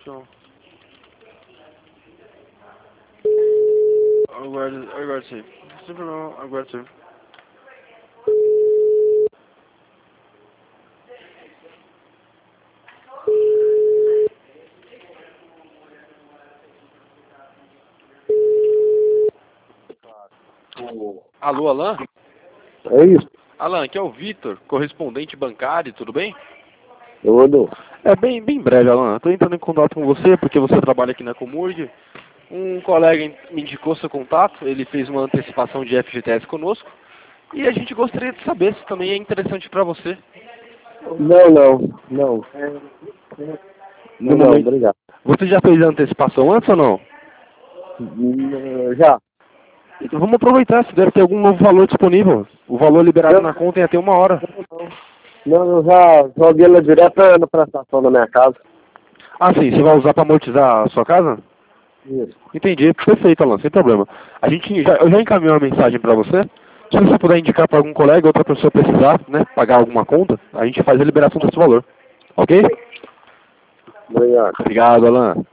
então. Aguarde sim. Sem problema, aguarde sim. Alô, Alan? É isso, Alan, aqui é o Vitor, correspondente bancário, tudo bem? tudo. É bem breve, Alan. Estou entrando em contato com você porque você trabalha aqui na Comurg. Um colega me indicou seu contato, ele fez uma antecipação de FGTS conosco. E a gente gostaria de saber se também é interessante para você. Não. No Não, momento. obrigado. Você já fez a antecipação antes ou não? Já. Então vamos aproveitar, se deve ter algum novo valor disponível. O valor liberado na conta em até 1 hora. Não, eu já joguei ela direto na prestação da minha casa. Ah, sim, você vai usar para amortizar a sua casa? Isso. Entendi, perfeito, Alan, sem problema. Eu já encaminhei uma mensagem para você. Se você puder indicar para algum colega, outra pessoa precisar, né, pagar alguma conta, a gente faz a liberação desse valor. Ok? Obrigado. Obrigado, Alan.